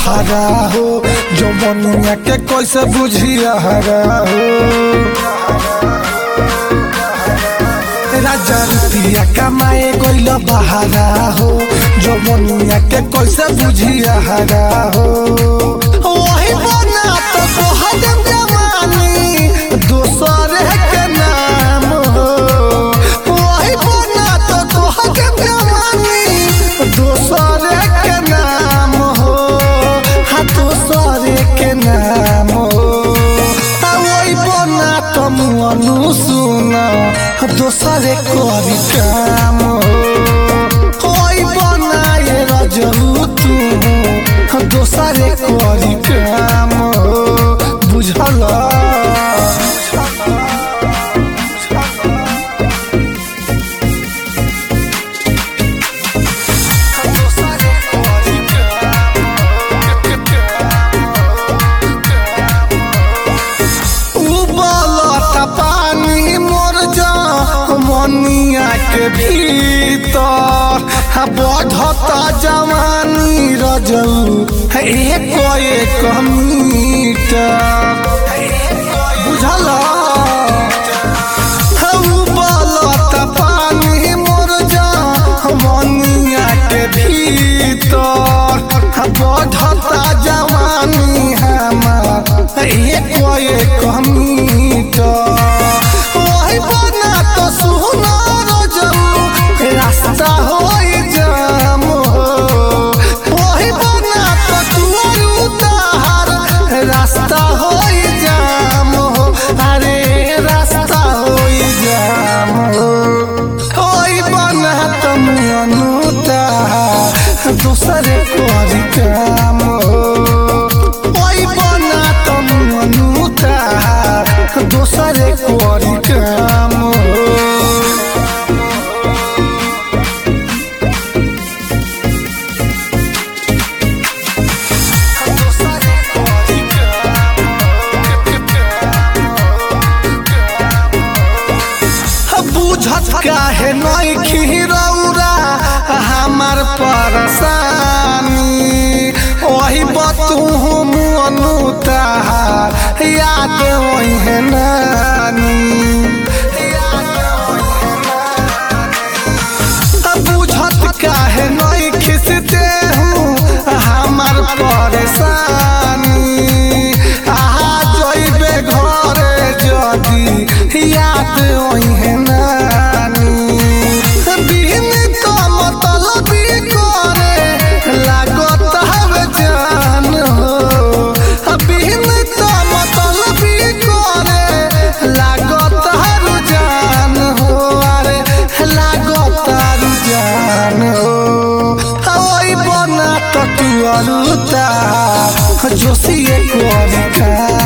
बहारा हो जवनिया के कैसे बुझिया हरा हो राजा रुपया कमाए गइल बहारा हो जवनिया के कैसे बुझिया हरा हो वही बना तो तोहर जवानी दूसर के नाम हो वही बना तो तोहर जवानी दूसर के नाम हो हाँ दूसर के नाम हो वही बना तो मुअनु सुना दोसर कोई काम कोई बनाए रजू तू दोसर कोई काम बुझल पानी मोर जा मनिया के भीतर बढ़ता जवानी रजऊ एक मीटर बुझल बलत पानी मोर जा मनिया के भीतर बढ़ता जवानी हमार एक मीटर वही बना तो सुना रजऊ रास्ता हो जाम हो वही बना तो तुअर उतार रास्ता हो जाम हो अरे रास्ता हो जाम हो वही बना तो मुअनुता दूसर कोई काम हो वही बना तो मुअनुता दूसर कोई काम हो बुझत काहे नहीं खीरौरा हमार परेशानी वही बतू मुअनुता याद वही है नानी बुझत काहे नहीं खिसते हूँ हमार परेशानी जइबे घरे जदी याद वही है नानी बिन तो मतलब करे लागत हवे जान हो बिन तो मतलब करे लागत हर जान हो अरे लागत हर जान हो वही बना तो तुअरुता जोशिए कोई